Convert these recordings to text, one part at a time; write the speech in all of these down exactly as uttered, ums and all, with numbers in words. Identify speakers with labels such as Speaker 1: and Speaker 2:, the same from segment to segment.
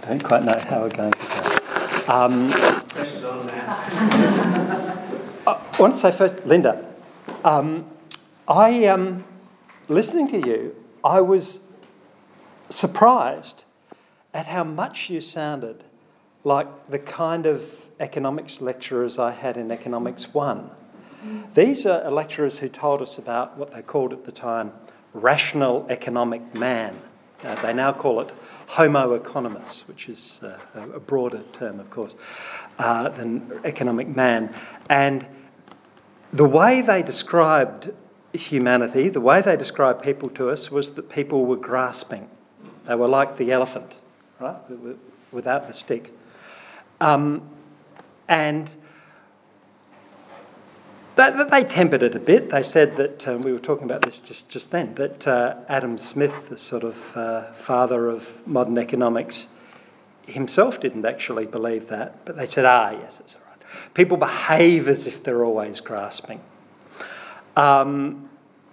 Speaker 1: don't quite know how we're going to go. Um,
Speaker 2: Pressure's on now.
Speaker 1: I want to say first, Linda, um, I, um, listening to you, I was surprised at how much you sounded like the kind of economics lecturers I had in Economics one. These are lecturers who told us about what they called at the time rational economic man. Uh, they now call it Homo economist, which is uh, a broader term, of course, uh, than economic man. And the way they described humanity, the way they described people to us, was that people were grasping. They were like the elephant, right, without the stick. Um, and they, they tempered it a bit. They said that, um, we were talking about this just, just then, that uh, Adam Smith, the sort of uh, father of modern economics, himself didn't actually believe that, but they said, ah, yes, that's all right. People behave as if they're always grasping. Um,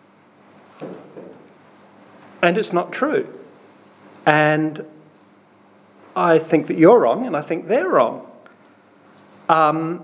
Speaker 1: and it's not true. And I think that you're wrong, and I think they're wrong. Um,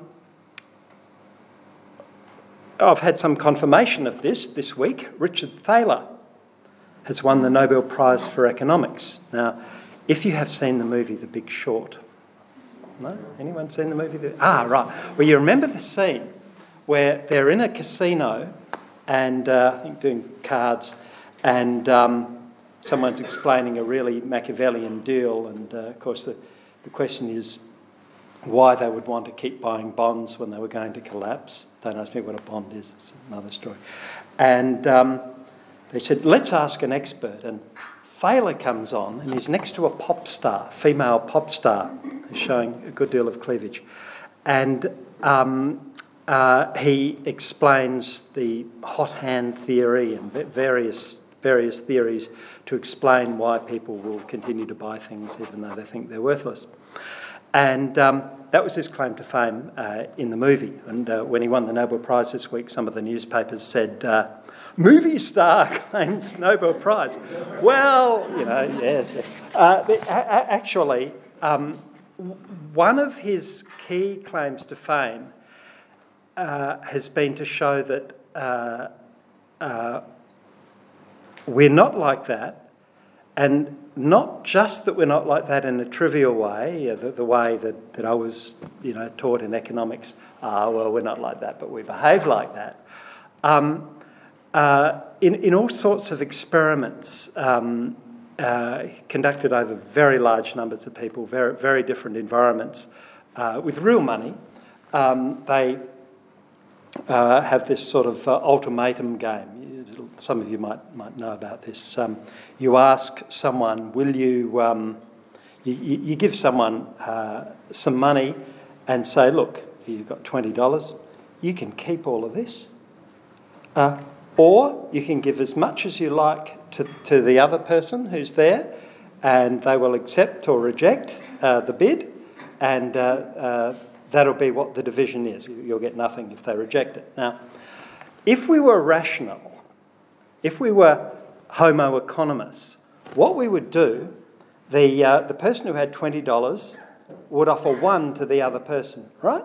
Speaker 1: I've had some confirmation of this this week. Richard Thaler has won the Nobel Prize for Economics. Now, if you have seen the movie The Big Short, no? Anyone seen the movie? The... Ah, right. Well, you remember the scene where they're in a casino and uh, I think doing cards, and um, someone's explaining a really Machiavellian deal, and uh, of course the, the question is why they would want to keep buying bonds when they were going to collapse. Don't ask me what a bond is, it's another story. And um, they said, let's ask an expert. And Thaler comes on, and he's next to a pop star, female pop star, who's showing a good deal of cleavage. And um, uh, he explains the hot hand theory and various various theories to explain why people will continue to buy things even though they think they're worthless. And um, that was his claim to fame uh, in the movie. And uh, when he won the Nobel Prize this week, some of the newspapers said, uh, movie star claims Nobel Prize. Well, you know, yes. Uh, the, a- actually, um, one of his key claims to fame uh, has been to show that uh, uh, we're not like that, and not just that we're not like that in a trivial way, the, the way that, that I was, you know, taught in economics. Ah, well, we're not like that, but we behave like that. Um, uh, in, in all sorts of experiments um, uh, conducted over very large numbers of people, very, very different environments, uh, with real money, um, they uh, have this sort of uh, ultimatum game. Some of you might might know about this. Um, you ask someone, will you, um, you, you give someone uh, some money and say, look, you've got twenty dollars, you can keep all of this. Uh, or you can give as much as you like to, to the other person who's there, and they will accept or reject uh, the bid, and uh, uh, that'll be what the division is. You'll get nothing if they reject it. Now, if we were rational, if we were Homo economists, what we would do, the uh, the person who had twenty dollars would offer one to the other person, right?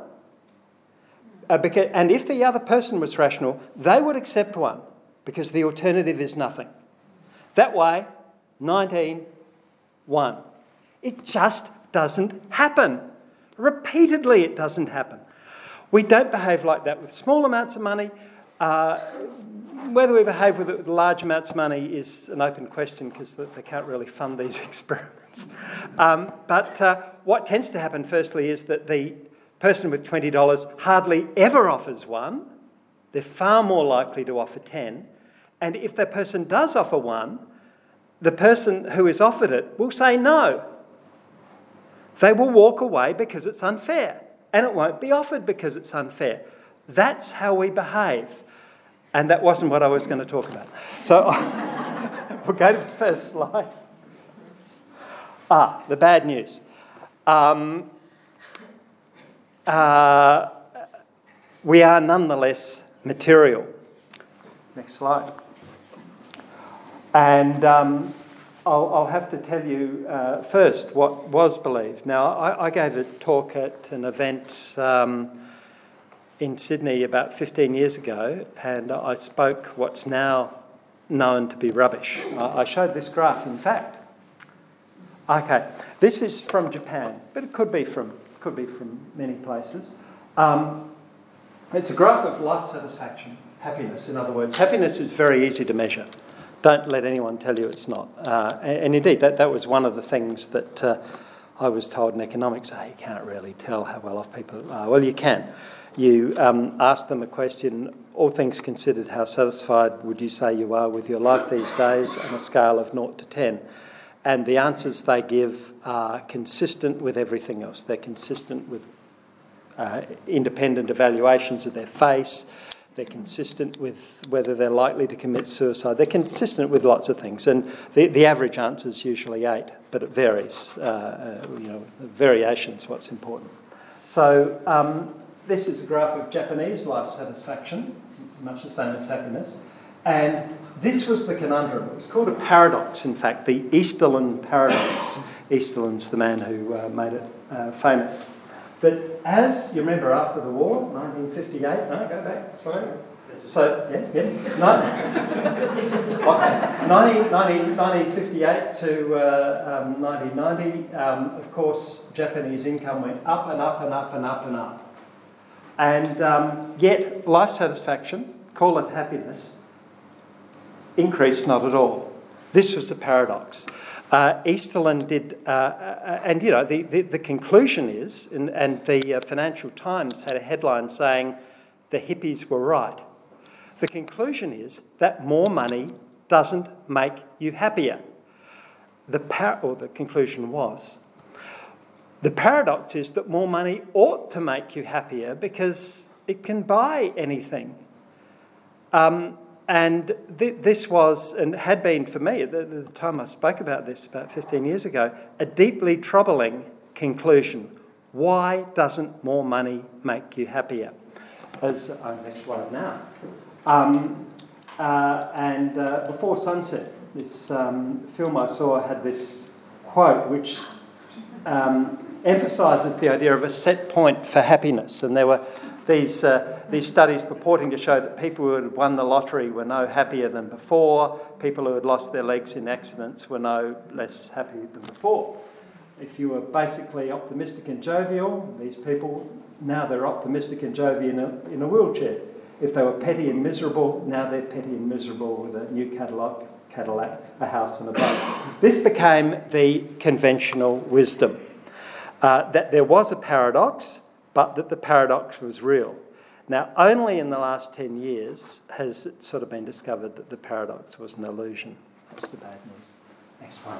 Speaker 1: Uh, because, and if the other person was rational, they would accept one because the alternative is nothing. That way, nineteen, one. It just doesn't happen. Repeatedly, it doesn't happen. We don't behave like that with small amounts of money. Uh, Whether we behave with, with large amounts of money is an open question because they can't really fund these experiments. Um, but uh, what tends to happen, firstly, is that the person with twenty dollars hardly ever offers one. They're far more likely to offer ten. And if that person does offer one, the person who is offered it will say no. They will walk away because it's unfair, and it won't be offered because it's unfair. That's how we behave. And that wasn't what I was going to talk about. So we'll go to the first slide. Ah, the bad news. Um, uh, we are nonetheless material. Next slide. And um, I'll, I'll have to tell you uh, first what was believed. Now, I, I gave a talk at an event um, in Sydney about fifteen years ago, and I spoke what's now known to be rubbish. I, I showed this graph, in fact. Okay, this is from Japan, but it could be from could be from many places. Um, it's a graph of life satisfaction, happiness. In other words, happiness is very easy to measure. Don't let anyone tell you it's not. Uh, and, and indeed, that, that was one of the things that uh, I was told in economics. Oh, you can't really tell how well off people are. Well, you can. You um, ask them a question, all things considered, how satisfied would you say you are with your life these days on a scale of zero to ten? And the answers they give are consistent with everything else. They're consistent with uh, independent evaluations of their face. They're consistent with whether they're likely to commit suicide. They're consistent with lots of things. And the, the average answer is usually eight, but it varies. Uh, uh, you know, variation's what's important. So um, this is a graph of Japanese life satisfaction, much the same as happiness. And this was the conundrum. It was called a paradox, in fact, the Easterlin paradox. Easterlin's the man who uh, made it uh, famous. But as you remember, after the war, nineteen fifty-eight, no, go back, sorry. So, yeah, yeah, no. okay. nineteen fifty-eight to uh, um, nineteen ninety, um, of course, Japanese income went up and up and up and up and up. And um, yet, life satisfaction, call it happiness, increased not at all. This was a paradox. Uh, Easterlin did, uh, uh, and you know, the, the, the conclusion is, and, and the uh, Financial Times had a headline saying, the hippies were right. The conclusion is that more money doesn't make you happier. The par- or the conclusion was, the paradox is that more money ought to make you happier because it can buy anything. Um, And th- this was, and had been for me, at the, the time I spoke about this about fifteen years ago, a deeply troubling conclusion. Why doesn't more money make you happier? As I'll explain now. Um, uh, and uh, Before Sunset, this um, film I saw had this quote which um, emphasises the idea of a set point for happiness. And there were these... Uh, These studies purporting to show that people who had won the lottery were no happier than before, people who had lost their legs in accidents were no less happy than before. If you were basically optimistic and jovial, these people, now they're optimistic and jovial in a, in a wheelchair. If they were petty and miserable, now they're petty and miserable with a new Cadillac, Cadillac, a house and a boat. This became the conventional wisdom, uh, that there was a paradox, but that the paradox was real. Now, only in the last ten years has it sort of been discovered that the paradox was an illusion. That's the bad news. Next one.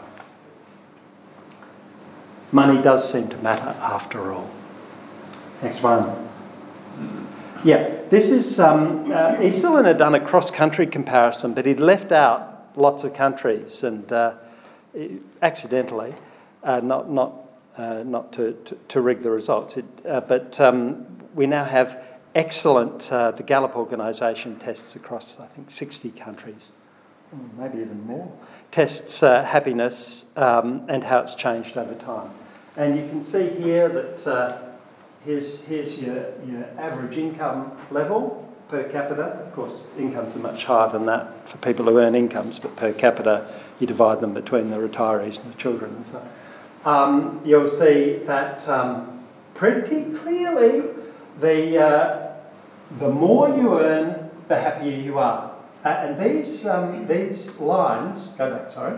Speaker 1: Money does seem to matter after all. Next one. Yeah, this is... Um, uh, Easterlin had done a cross-country comparison, but he'd left out lots of countries, and uh, accidentally, uh, not not uh, not to, to, to rig the results, it, uh, but um, we now have... Excellent, uh, the Gallup organisation tests across, I think, sixty countries, maybe even more, tests uh, happiness um, and how it's changed over time. And you can see here that uh, here's, here's your, your average income level per capita. Of course, incomes are much higher than that for people who earn incomes, but per capita, you divide them between the retirees and the children and so on. Um, you'll see that um, pretty clearly the... Uh, The more you earn, the happier you are. Uh, and these um, these lines... Go back, sorry.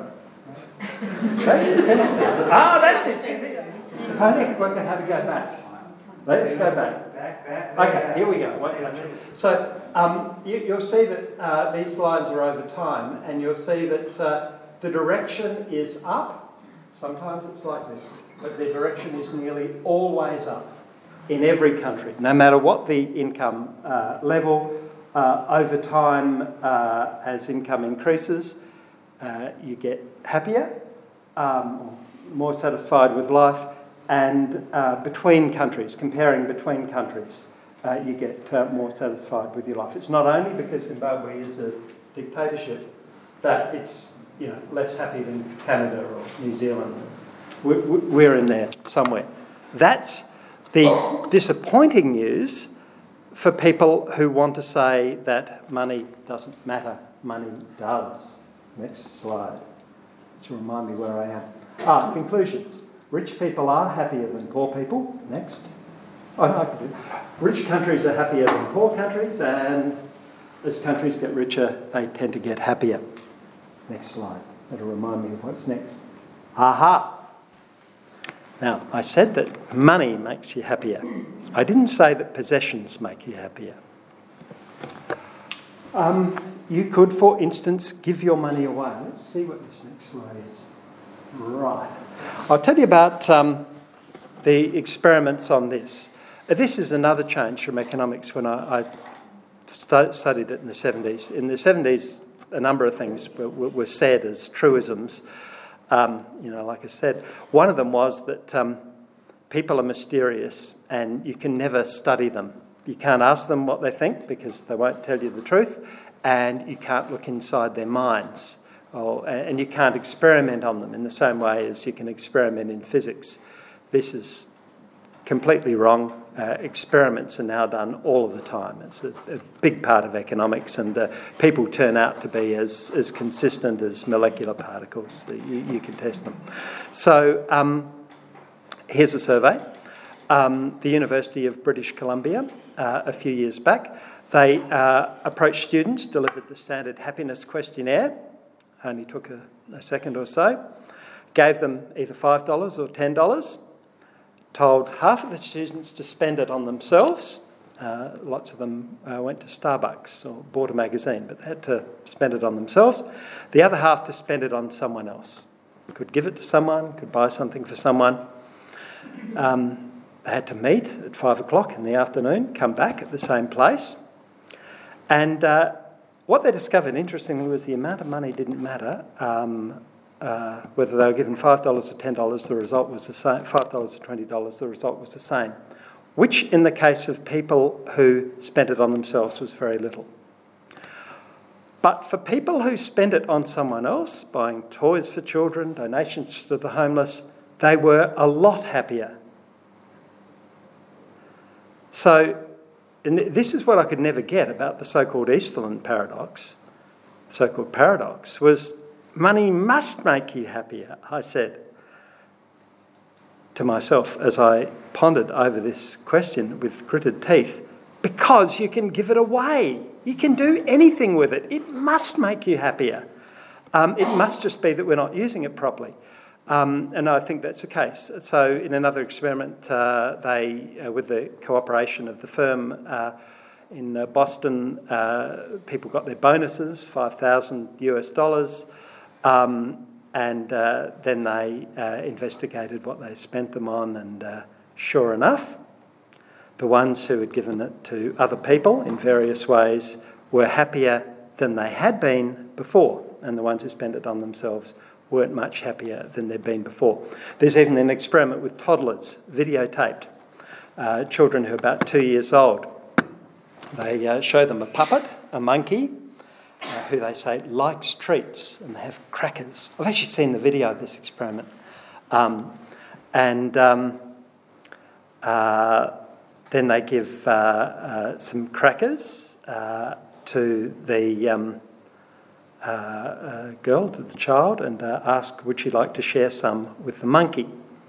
Speaker 1: ah, that's it. If only I could work out how to go back. Let's go back. Okay, here we go. So um, you, you'll see that uh, these lines are over time, and you'll see that uh, the direction is up. Sometimes it's like this, but the direction is nearly always up. In every country, no matter what the income uh, level, uh, over time, uh, as income increases, uh, you get happier, um, more satisfied with life, and uh, between countries, comparing between countries, uh, you get uh, more satisfied with your life. It's not only because Zimbabwe is a dictatorship that it's you know, less happy than Canada or New Zealand. We're, we're in there somewhere. That's the disappointing news for people who want to say that money doesn't matter. Money does. Next slide. To remind me where I am. Ah, conclusions. Rich people are happier than poor people. Next. Oh, no, I can do it. Rich countries are happier than poor countries, and as countries get richer, they tend to get happier. Next slide. That'll remind me of what's next. Aha! Now, I said that money makes you happier. I didn't say that possessions make you happier. Um, you could, for instance, give your money away. Let's see what this next slide is. Right. I'll tell you about um, the experiments on this. This is another change from economics when I, I st- studied it in the seventies. In the seventies, a number of things were, were said as truisms. Um, you know, like I said, one of them was that um, people are mysterious and you can never study them. You can't ask them what they think because they won't tell you the truth, and you can't look inside their minds, or, and you can't experiment on them in the same way as you can experiment in physics. This is completely wrong. Uh, experiments are now done all of the time. It's a, a big part of economics, and uh, people turn out to be as, as consistent as molecular particles. You, you can test them. So um, here's a survey. Um, the University of British Columbia, uh, a few years back, they uh, approached students, delivered the standard happiness questionnaire, only took a, a second or so, gave them either five dollars or ten dollars, told half of the students to spend it on themselves. Uh, lots of them uh, went to Starbucks or bought a magazine, but they had to spend it on themselves. The other half to spend it on someone else. Could give it to someone, could buy something for someone. Um, they had to meet at five o'clock in the afternoon, come back at the same place. And uh, what they discovered, interestingly, was the amount of money didn't matter. Um, Uh, whether they were given five dollars or ten dollars, the result was the same. five dollars or twenty dollars, the result was the same. Which, in the case of people who spent it on themselves, was very little. But for people who spent it on someone else, buying toys for children, donations to the homeless, they were a lot happier. So, and this is what I could never get about the so-called Easterland paradox. The so-called paradox was, money must make you happier, I said to myself as I pondered over this question with gritted teeth, because you can give it away. You can do anything with it. It must make you happier. Um, it must just be that we're not using it properly. Um, and I think that's the case. So in another experiment, uh, they, uh, with the cooperation of the firm uh, in uh, Boston, uh, people got their bonuses, five thousand US dollars. Um, and uh, then they uh, investigated what they spent them on, and uh, sure enough, the ones who had given it to other people in various ways were happier than they had been before, and the ones who spent it on themselves weren't much happier than they'd been before. There's even an experiment with toddlers, videotaped, uh, children who are about two years old. They uh, show them a puppet, a monkey, Uh, who they say likes treats, and they have crackers. I've actually seen the video of this experiment. Um, and um, uh, then they give uh, uh, some crackers uh, to the um, uh, uh, girl, to the child, and uh, ask, would she like to share some with the monkey?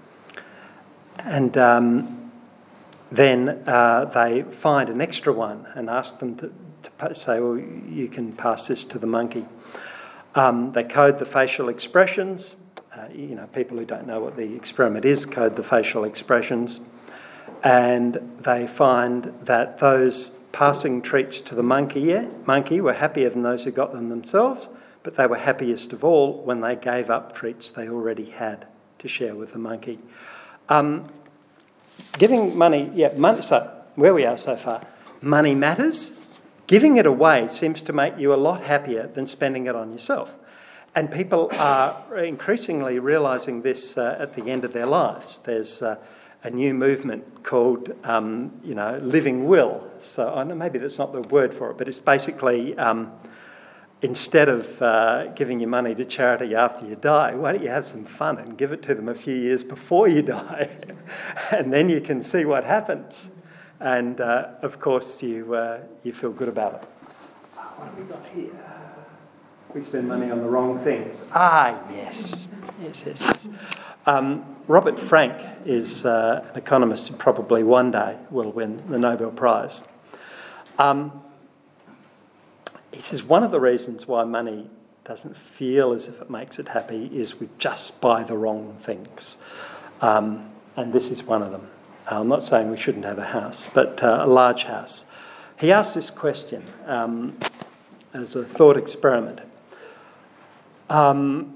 Speaker 1: And um, then uh, they find an extra one and ask them to to say, well, you can pass this to the monkey. Um, they code the facial expressions. Uh, you know, people who don't know what the experiment is code the facial expressions. And they find that those passing treats to the monkey, yeah, monkey were happier than those who got them themselves, but they were happiest of all when they gave up treats they already had to share with the monkey. Um, giving money, yeah, money, so where we are so far, money matters. Giving it away seems to make you a lot happier than spending it on yourself. And people are increasingly realising this uh, at the end of their lives. There's uh, a new movement called, um, you know, living will. So I know maybe that's not the word for it, but it's basically um, instead of uh, giving your money to charity after you die, why don't you have some fun and give it to them a few years before you die, and then you can see what happens. And uh, of course, you uh, you feel good about it. Oh, what have we got here? We spend money on the wrong things. Ah, yes, yes, yes. yes. Um, Robert Frank is uh, an economist who probably one day will win the Nobel Prize. Um, He says one of the reasons why money doesn't feel as if it makes it happy is we just buy the wrong things. Um, and this is one of them. I'm not saying we shouldn't have a house, but uh, a large house. He asked this question um, as a thought experiment. Um,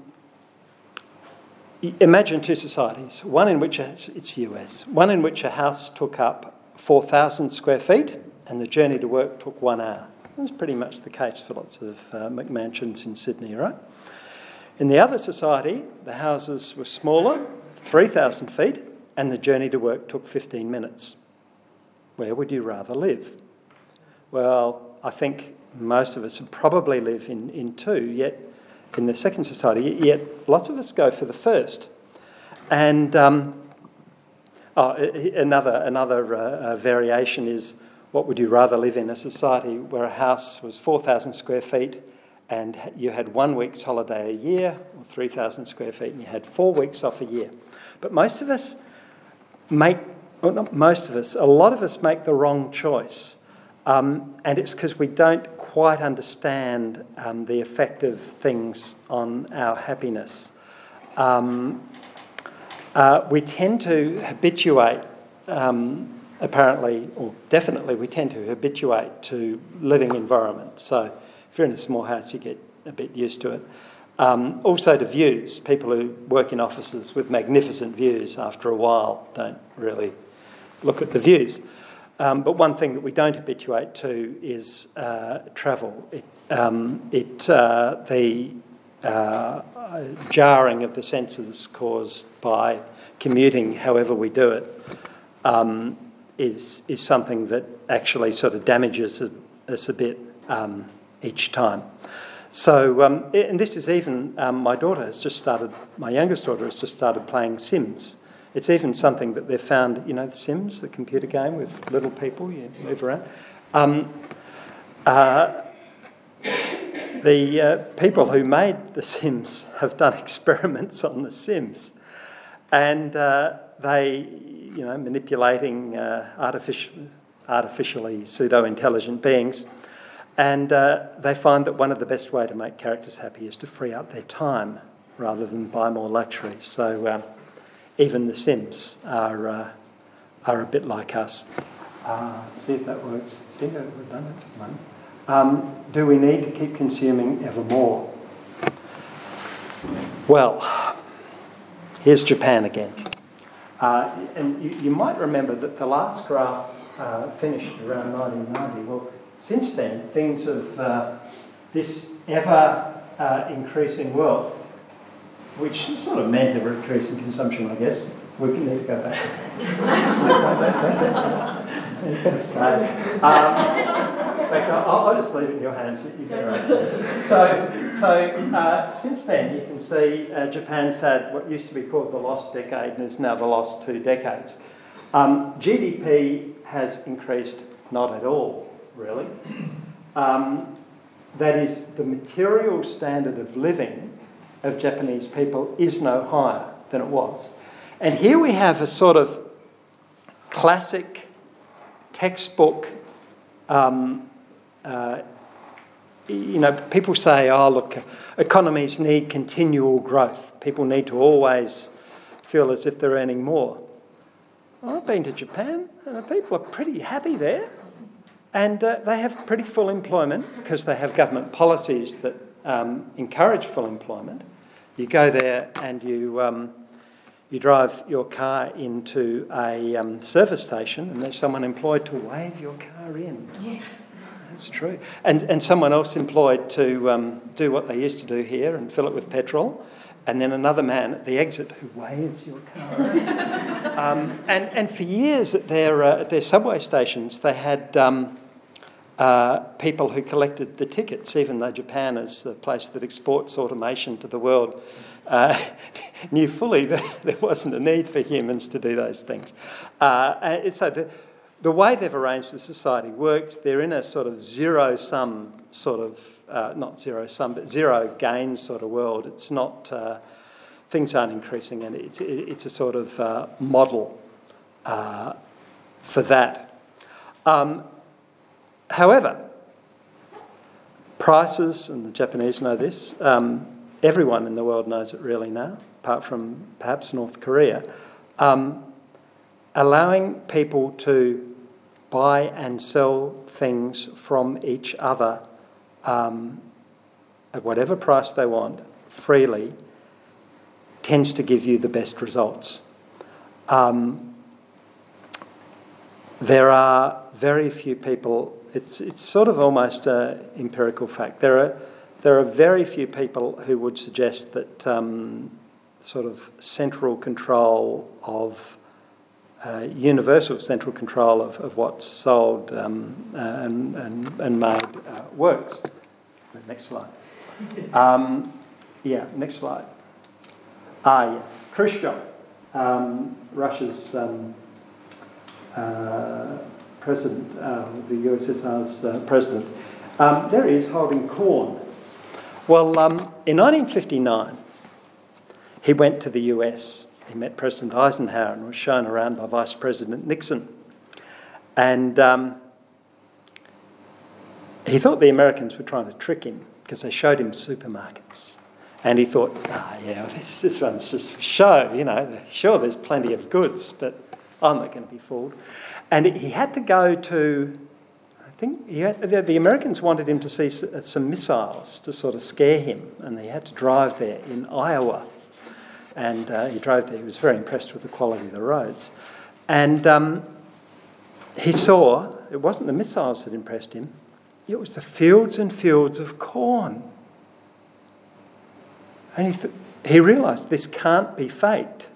Speaker 1: imagine two societies, one in which, a, it's U S, one in which a house took up four thousand square feet and the journey to work took one hour. That's pretty much the case for lots of uh, McMansions in Sydney, right? In the other society, the houses were smaller, three thousand feet, and the journey to work took fifteen minutes. Where would you rather live? Well, I think most of us would probably live in, in two, yet in the second society, yet lots of us go for the first. And um, oh, another, another uh, variation is, what would you rather live in? A society where a house was four thousand square feet and you had one week's holiday a year, or three thousand square feet, and you had four weeks off a year. But most of us make, well, not most of us, a lot of us make the wrong choice. Um, and it's because we don't quite understand um, the effect of things on our happiness. Um, uh, we tend to habituate um, Apparently, or definitely, we tend to habituate to living environments. So if you're in a small house, you get a bit used to it. Um, also to views. People who work in offices with magnificent views after a while don't really look at the views. Um, but one thing that we don't habituate to is uh, travel. It, um, it uh, the uh, jarring of the senses caused by commuting, however we do it, um, is is something that actually sort of damages us a bit um, each time. So, um, and this is even, um, my daughter has just started, my youngest daughter has just started playing Sims. It's even something that they've found, you know, The Sims, the computer game with little people, you move around. Um, uh, the uh, people who made The Sims have done experiments on The Sims. And uh, they, you know, manipulating uh, artificial, artificially pseudo-intelligent beings. And uh, they find that one of the best way to make characters happy is to free up their time rather than buy more luxuries. So um, even The Sims are uh, are a bit like us. Uh, see if that works. See how we've done it. One. Um, do we need to keep consuming ever more? Well, here's Japan again. Uh, and you, you might remember that the last graph uh, finished around nineteen ninety. Well, since then, things of uh, this ever uh, increasing wealth, which is sort of meant ever increasing consumption, I guess. We can need to go back. You better stay. Um, in fact, I'll, I'll just leave it in your hands. You better. So, so uh, since then, you can see uh, Japan's had what used to be called the lost decade and is now the lost two decades. Um, G D P has increased not at all, really. Um, that is, the material standard of living of Japanese people is no higher than it was. And here we have a sort of classic textbook, um, uh, you know, people say, oh, look, economies need continual growth. People need to always feel as if they're earning more. Well, I've been to Japan, and the people are pretty happy there. And uh, they have pretty full employment because they have government policies that um, encourage full employment. You go there and you um, you drive your car into a um, service station and there's someone employed to wave your car in. Yeah. That's true. And and someone else employed to um, do what they used to do here and fill it with petrol. And then another man at the exit who waves your car in. um, and, and for years at their, uh, at their subway stations, they had... Um, uh, people who collected the tickets, even though Japan is the place that exports automation to the world, uh, knew fully that there wasn't a need for humans to do those things. Uh, and so the, the way they've arranged the society works, they're in a sort of zero-sum sort of, uh, not zero-sum, but zero-gain sort of world. It's not, uh, things aren't increasing, and it's, it's a sort of uh, model uh, for that. Um, however, prices, and the Japanese know this, um, everyone in the world knows it really now, apart from perhaps North Korea, um, allowing people to buy and sell things from each other um, at whatever price they want, freely, tends to give you the best results. Um, there are very few people, it's it's sort of almost an empirical fact, there are there are very few people who would suggest that um, sort of central control of, uh, universal central control of, of what's sold um, and, and, and made uh, works. Next slide. Um, yeah, next slide. Ah, yeah. Khrushchev, um, Russia's um, uh, president, uh, the U S S R's uh, president. Um, there he is holding corn. Well, um, in nineteen fifty-nine, he went to the U S. He met President Eisenhower and was shown around by Vice President Nixon. And um, he thought the Americans were trying to trick him because they showed him supermarkets. And he thought, ah, yeah, this, this one's just for show, you know. Sure, there's plenty of goods, but I'm not going to be fooled. And he had to go to, I think, he had, the, the Americans wanted him to see some missiles to sort of scare him, and he had to drive there in Iowa. And uh, he drove there. He was very impressed with the quality of the roads. And um, he saw, it wasn't the missiles that impressed him, it was the fields and fields of corn. And he, th- he realised this can't be faked.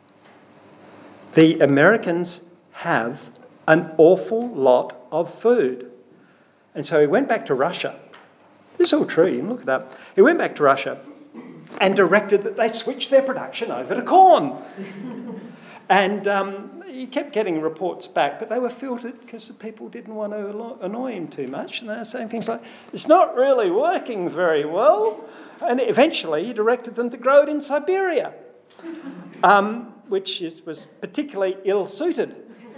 Speaker 1: The Americans have an awful lot of food. And so he went back to Russia. This is all true, you can look it up. He went back to Russia and directed that they switch their production over to corn. And um, he kept getting reports back, but they were filtered because the people didn't want to annoy him too much. And they were saying things like, it's not really working very well. And eventually he directed them to grow it in Siberia, um, which is, was particularly ill-suited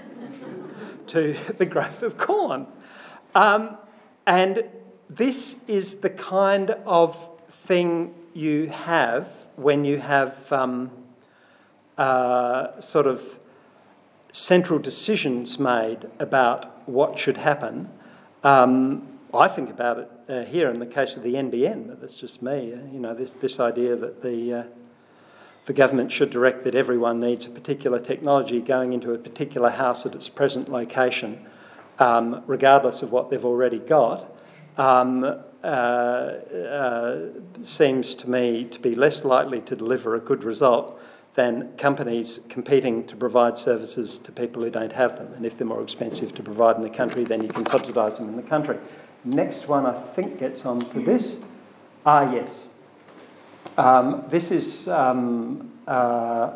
Speaker 1: to the growth of corn. Um, and this is the kind of thing you have when you have um, uh, sort of central decisions made about what should happen. Um, I think about it uh, here in the case of the N B N, but that's just me. Uh, you know, this this idea that the uh, the government should direct that everyone needs a particular technology going into a particular house at its present location, um, regardless of what they've already got, um, uh, uh, seems to me to be less likely to deliver a good result than companies competing to provide services to people who don't have them. And if they're more expensive to provide in the country, then you can subsidise them in the country. Next one, I think, gets on to this. Ah, yes. Um, this is um, uh,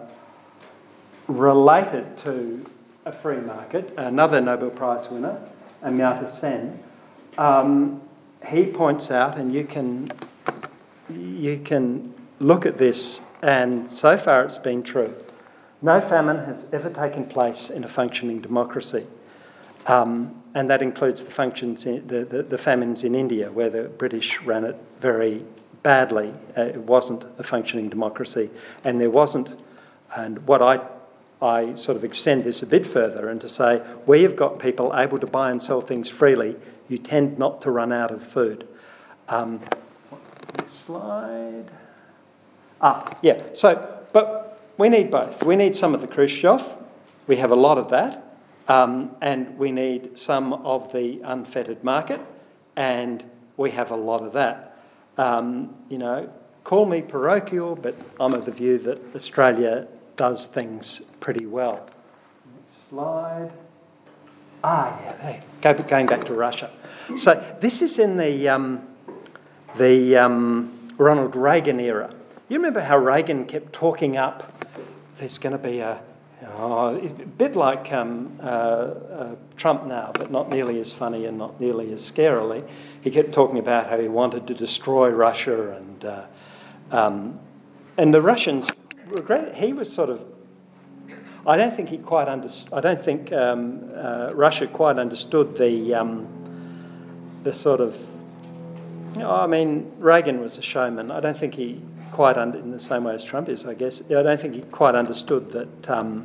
Speaker 1: related to a free market. Another Nobel Prize winner, Amartya Sen, um, he points out, and you can you can look at this, and so far it's been true. No famine has ever taken place in a functioning democracy. Um, and that includes the functions, in, the, the, the famines in India, where the British ran it very badly. Uh, it wasn't a functioning democracy, and there wasn't. And what I, I sort of extend this a bit further, and to say, where you've got people able to buy and sell things freely, you tend not to run out of food. Um, next slide. Ah, yeah. So, but we need both. We need some of the Khrushchev. We have a lot of that. Um, and we need some of the unfettered market, and we have a lot of that. Um, you know, call me parochial, but I'm of the view that Australia does things pretty well. Next slide. Ah, yeah, hey, go, going back to Russia. So this is in the um, the um, Ronald Reagan era. You remember how Reagan kept talking up, there's going to be a, oh, a bit like um, uh, uh, Trump now, but not nearly as funny and not nearly as scarily. He kept talking about how he wanted to destroy Russia, and uh, um, and the Russians were great. He was sort of, I don't think he quite understood, I don't think um, uh, Russia quite understood the um, the sort of, you know, I mean, Reagan was a showman. I don't think he quite, under, in the same way as Trump is, I guess, I don't think he quite understood that um,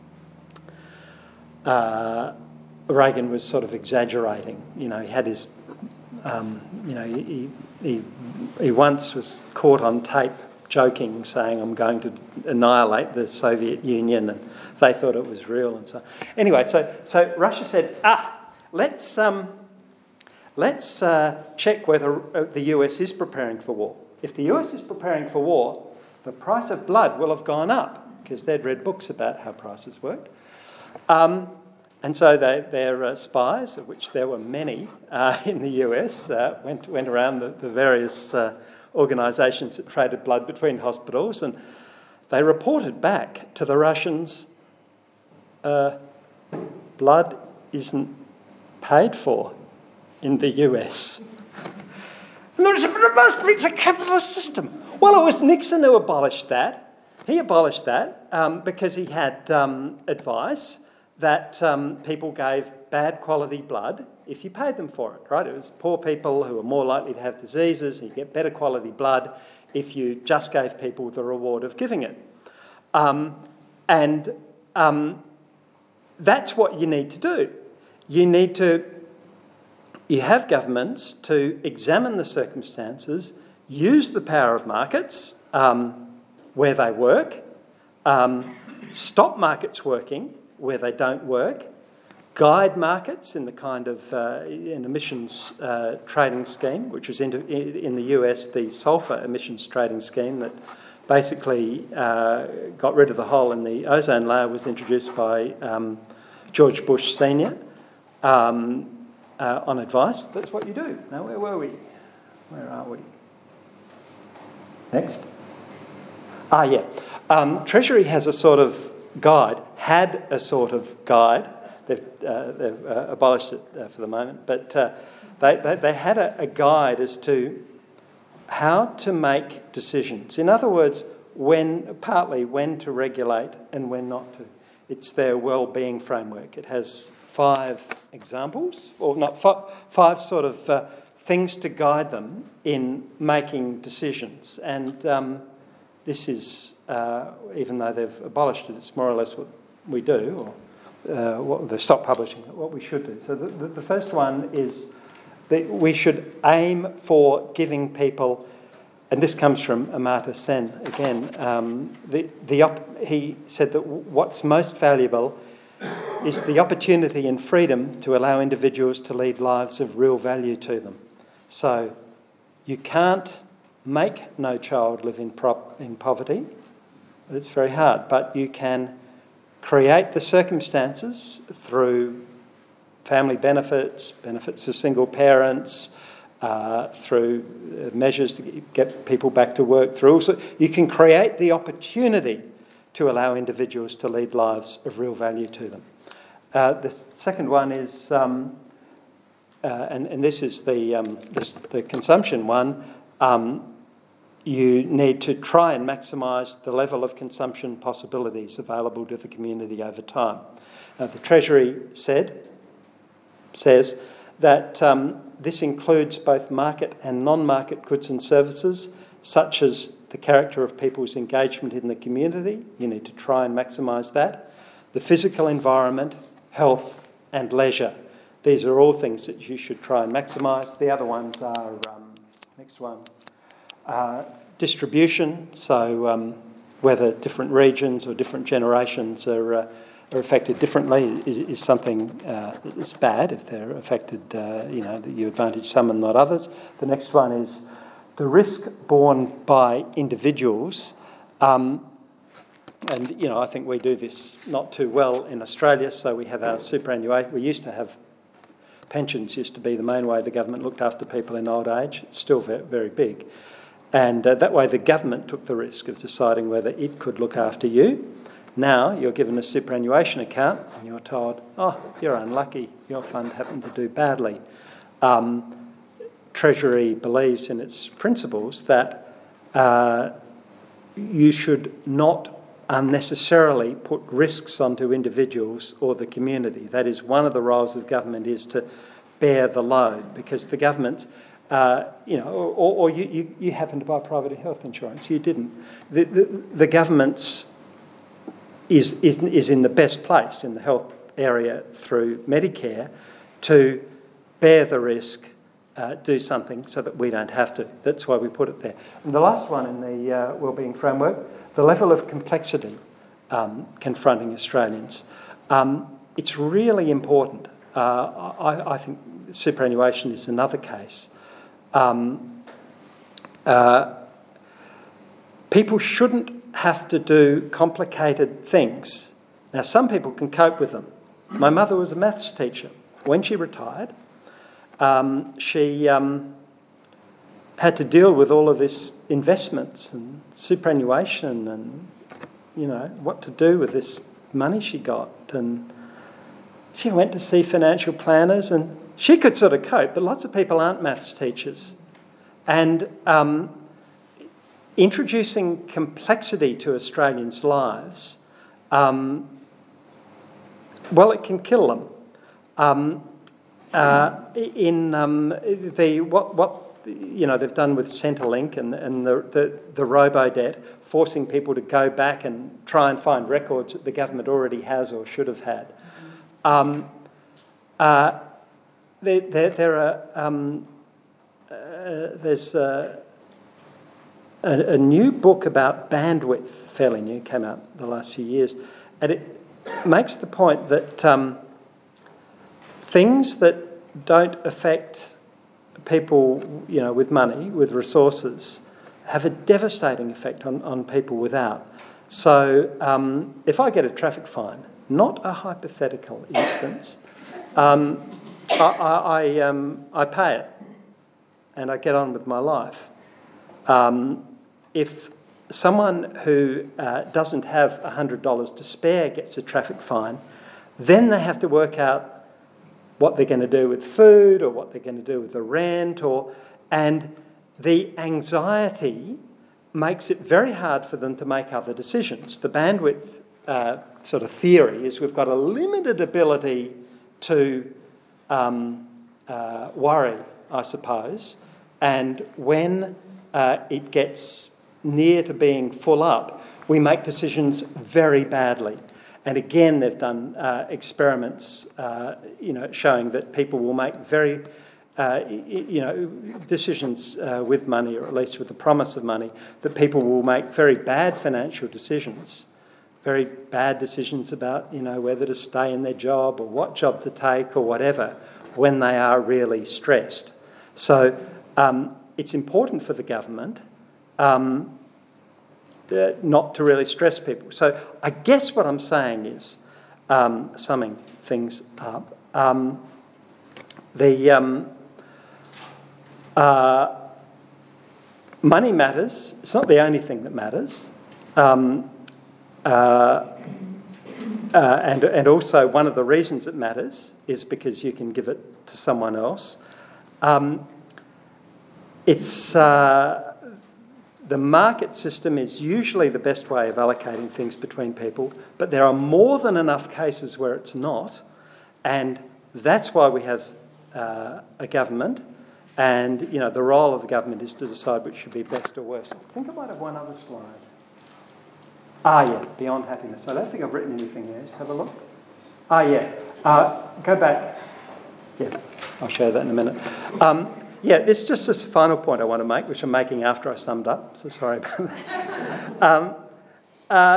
Speaker 1: uh, Reagan was sort of exaggerating. You know, he had his, um, you know, he, he, he once was caught on tape joking, saying, I'm going to annihilate the Soviet Union, and they thought it was real and so on. Anyway, so, so Russia said, ah, let's, um, let's uh, check whether the U S is preparing for war. If the U S is preparing for war, the price of blood will have gone up, because they'd read books about how prices worked. Um, and so they, their uh, spies, of which there were many uh, in the U S, uh, went, went around the, the various uh, organisations that traded blood between hospitals, and they reported back to the Russians, uh, blood isn't paid for in the U S. And there was a, it must be, it's a capitalist system. Well, it was Nixon who abolished that. He abolished that um, because he had um, advice that um, people gave bad quality blood if you paid them for it, right? It was poor people who were more likely to have diseases, and you get better quality blood if you just gave people the reward of giving it. Um, and um, that's what you need to do. You need to You have governments to examine the circumstances, use the power of markets um, where they work, um, stop markets working where they don't work, guide markets in the kind of uh, an emissions uh, trading scheme, which was in, in the U S the sulphur emissions trading scheme that basically uh, got rid of the hole in the ozone layer, was introduced by um, George Bush Senior Um, Uh, on advice. That's what you do. Now, where were we? Where are we? Next. Ah, yeah. Um, Treasury has a sort of guide, had a sort of guide. They've, uh, they've uh, abolished it uh, for the moment, but uh, they, they, they had a, a guide as to how to make decisions. In other words, when, partly when to regulate and when not to. It's their well-being framework. It has five examples, or not five, five sort of uh, things to guide them in making decisions. And um, this is, uh, even though they've abolished it, it's more or less what we do, or uh, what they've stopped publishing it, what we should do. So the, the, the first one is that we should aim for giving people, and this comes from Amartya Sen again, um, the, the op- he said that what's most valuable is the opportunity and freedom to allow individuals to lead lives of real value to them. So you can't make no child live in, prop- in poverty. It's very hard, but you can create the circumstances through family benefits, benefits for single parents, uh, through measures to get people back to work, through also, you can create the opportunity to allow individuals to lead lives of real value to them. Uh, the second one is, um, uh, and, and this is the, um, this, the consumption one, um, you need to try and maximise the level of consumption possibilities available to the community over time. Uh, the Treasury said, says that um, this includes both market and non-market goods and services, such as the character of people's engagement in the community. You need to try and maximise that. The physical environment, health and leisure. These are all things that you should try and maximise. The other ones are, um, next one, uh, distribution. So um, whether different regions or different generations are, uh, are affected differently is, is something uh, that's bad if they're affected, uh, you know, that you advantage some and not others. The next one is the risk borne by individuals. Um, and, you know, I think we do this not too well in Australia, so we have our superannuation. We used to have pensions, used to be the main way the government looked after people in old age. It's still very, very big. And uh, that way the government took the risk of deciding whether it could look after you. Now you're given a superannuation account and you're told, oh, you're unlucky, your fund happened to do badly. Um, Treasury believes in its principles that uh, you should not unnecessarily put risks onto individuals or the community. That is, one of the roles of government is to bear the load, because the government, uh, you know, or, or you, you, you happen to buy private health insurance, you didn't. The, the, the government's is, is, is in the best place in the health area through Medicare to bear the risk, uh, do something so that we don't have to. That's why we put it there. And the last one in the uh, wellbeing framework, the level of complexity um, confronting Australians. Um, it's really important. Uh, I, I think superannuation is another case. Um, uh, people shouldn't have to do complicated things. Now, some people can cope with them. My mother was a maths teacher. When she retired, um, she um, had to deal with all of this investments and superannuation and, you know, what to do with this money she got. And she went to see financial planners and she could sort of cope, but lots of people aren't maths teachers. And um, introducing complexity to Australians' lives, um, well, it can kill them. Um, uh, in um, the what what you know they've done with Centrelink and and the the, the robo-debt, forcing people to go back and try and find records that the government already has or should have had. Um, uh, there, there, there are um, uh, there's uh, a, a new book about bandwidth, fairly new, came out the last few years, and it makes the point that um, things that don't affect people, you know, with money, with resources, have a devastating effect on, on people without. So um, if I get a traffic fine, not a hypothetical instance, um, I, I, I, um, I pay it and I get on with my life. Um, if someone who uh, doesn't have one hundred dollars to spare gets a traffic fine, then they have to work out what they're going to do with food or what they're going to do with the rent, or and the anxiety makes it very hard for them to make other decisions. The bandwidth uh, sort of theory is we've got a limited ability to um, uh, worry, I suppose, and when uh, it gets near to being full up, we make decisions very badly. And again, they've done uh, experiments, uh, you know, showing that people will make very, uh, you know, decisions uh, with money, or at least with the promise of money, that people will make very bad financial decisions, very bad decisions about, you know, whether to stay in their job or what job to take or whatever, when they are really stressed. So um, it's important for the government um, Uh, not to really stress people. So I guess what I'm saying is, um, summing things up, um, the um, uh, money matters. It's not the only thing that matters. Um, uh, uh, and, and also one of the reasons it matters is because you can give it to someone else. Um, it's... Uh, The market system is usually the best way of allocating things between people, but there are more than enough cases where it's not, and that's why we have uh, a government, and you know the role of the government is to decide which should be best or worst. I think I might have one other slide. Ah, yeah, beyond happiness. I don't think I've written anything there. Just have a look. Ah, yeah. Uh, go back. Yeah, I'll show you that in a minute. Um, Yeah, there's just this final point I want to make, which I'm making after I summed up, so sorry about that. um, uh,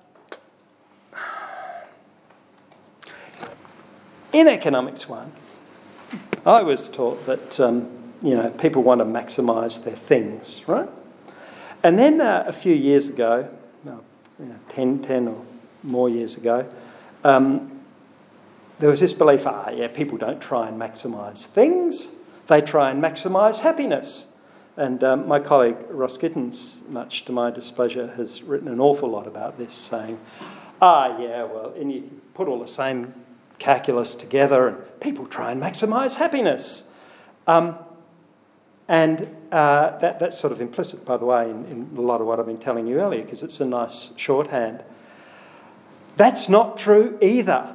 Speaker 1: in economics one, I was taught that, um, you know, people want to maximise their things, right? And then uh, a few years ago, no, you know, ten, ten or more years ago, um, there was this belief, ah, yeah, people don't try and maximise things, they try and maximise happiness. And um, my colleague Ross Gittins, much to my displeasure, has written an awful lot about this, saying, ah, yeah, well, and you put all the same calculus together and people try and maximise happiness. Um, and uh, that, that's sort of implicit, by the way, in, in a lot of what I've been telling you earlier, because it's a nice shorthand. That's not true either.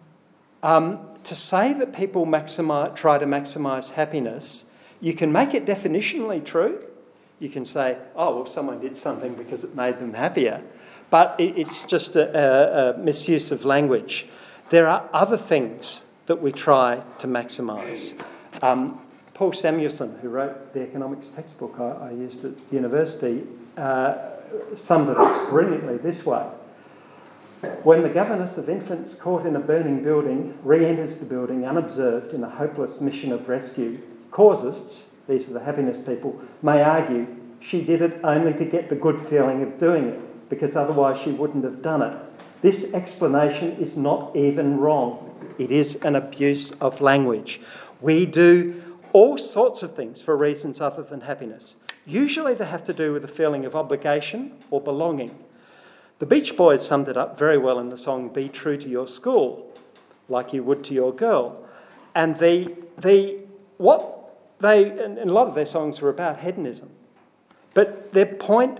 Speaker 1: Um, to say that people maximi- try to maximise happiness, you can make it definitionally true. You can say, oh, well, someone did something because it made them happier. But it, it's just a, a, a misuse of language. There are other things that we try to maximise. Um, Paul Samuelson, who wrote the economics textbook I, I used at university, uh, summed it up brilliantly this way. When the governess of infants caught in a burning building re-enters the building unobserved in a hopeless mission of rescue, causists, these are the happiness people, may argue she did it only to get the good feeling of doing it, because otherwise she wouldn't have done it. This explanation is not even wrong. It is an abuse of language. We do all sorts of things for reasons other than happiness. Usually they have to do with a feeling of obligation or belonging. The Beach Boys summed it up very well in the song Be True to Your School, like you would to your girl. And the the what they, and a lot of their songs were about hedonism. But their point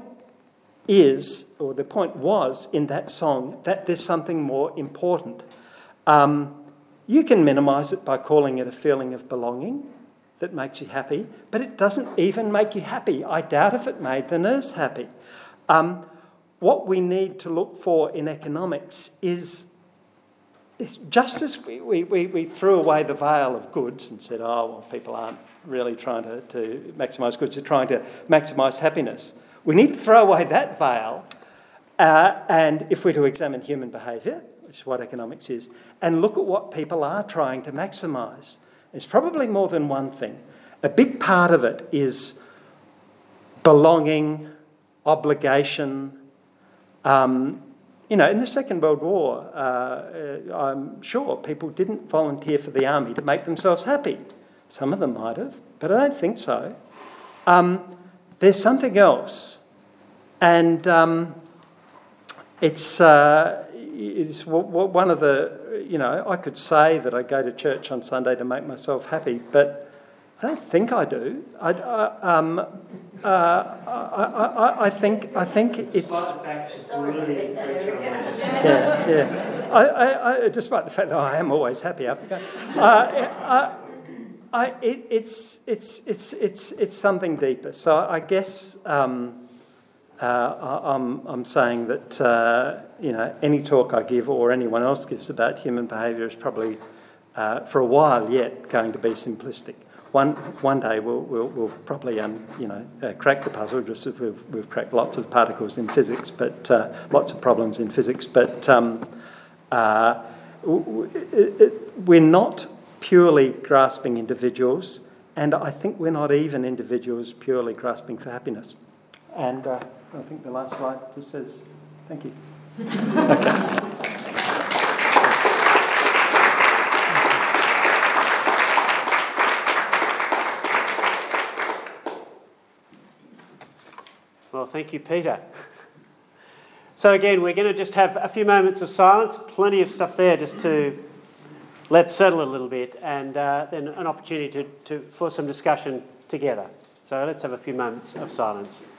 Speaker 1: is, or their point was in that song, that there's something more important. Um, you can minimise it by calling it a feeling of belonging that makes you happy, but it doesn't even make you happy. I doubt if it made the nurse happy. Um, what we need to look for in economics is, is just as we, we, we, we threw away the veil of goods and said, oh, well, people aren't really trying to, to maximise goods, they're trying to maximise happiness. We need to throw away that veil, uh, and if we're to examine human behaviour, which is what economics is, and look at what people are trying to maximise. It's probably more than one thing. A big part of it is belonging, obligation. Um, you know, in the Second World War, uh, I'm sure people didn't volunteer for the army to make themselves happy. Some of them might have, but I don't think so. Um, there's something else, and um, it's uh, it's w- w- one of the, you know, I could say that I go to church on Sunday to make myself happy, but I don't think I do. I, I, um, uh, I, I, I think I think it's. Yeah, yeah. I, I, I, despite the fact that I am always happy after going, uh, I, I, it, it's it's it's it's it's something deeper. So I guess um, uh, I'm I'm saying that uh, you know, any talk I give or anyone else gives about human behaviour is probably uh, for a while yet going to be simplistic. One one day we'll we'll, we'll probably um, you know uh, crack the puzzle, just as we've we've cracked lots of particles in physics, but uh, lots of problems in physics. But um, uh, it, it, we're not purely grasping individuals, and I think we're not even individuals purely grasping for happiness. And uh, I think the last slide just says thank you. Okay.
Speaker 2: Well, thank you, Peter. So again, we're going to just have a few moments of silence, plenty of stuff there just to let settle a little bit, and uh, then an opportunity to, to for some discussion together. So let's have a few moments of silence.